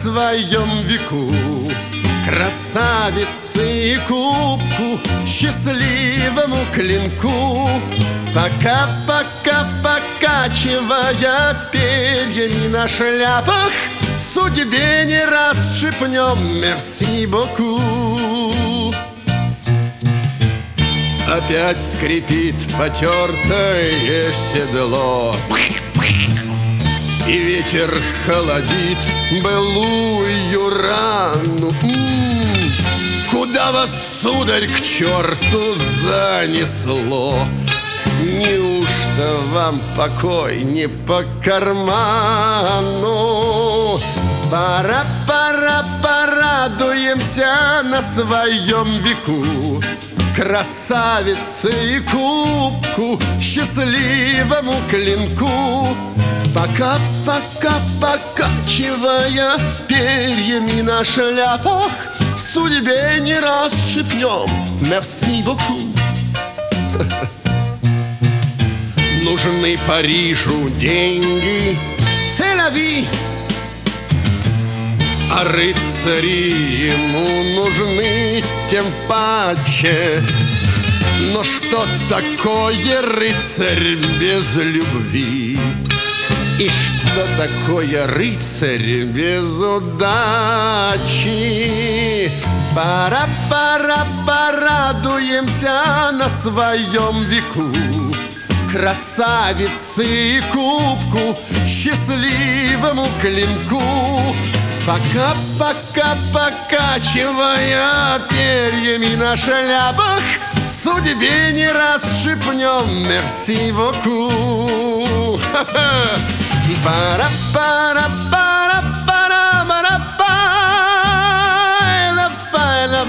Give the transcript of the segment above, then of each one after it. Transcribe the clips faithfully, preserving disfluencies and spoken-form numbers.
своем веку красавице и кубку, счастливому клинку. Пока-пока, покачивая перьями на шляпах, судьбе не раз шепнем мерси боку. Опять скрипит потертое седло, и ветер холодит былую рану. М-м-м, куда вас, сударь, к черту занесло? Неужто вам покой не по карману? Пора, пора, порадуемся на своем веку красавице и кубку, счастливому клинку. Пока-пока, покачивая перьями на шляпах, судьбе не раз шепнем мерси боку. Нужны Парижу деньги, c'est la vie, а рыцари ему нужны тем паче. Но что такое рыцарь без любви? И что такое рыцарь без удачи? Пора, пора, порадуемся на своем веку красавице и кубку, счастливому клинку. Пока-пока, покачивая перьями на шляпах, судьбе не раз шепнем мерси боку. Пара, пара, пара, пара, пара, пара,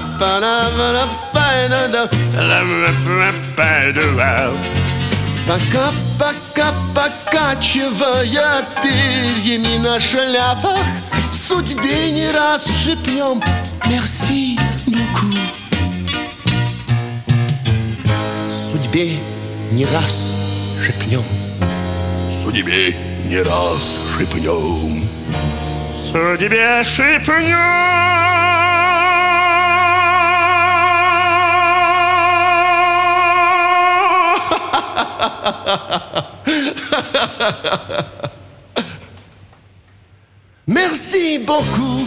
пара. Пока-пока, покачивая перьями на шляпах, судьбе не раз шепнем мерси боку. Судьбе не раз шепнем, судьбе не раз шепнем, судьбе шепнем. Merci beaucoup.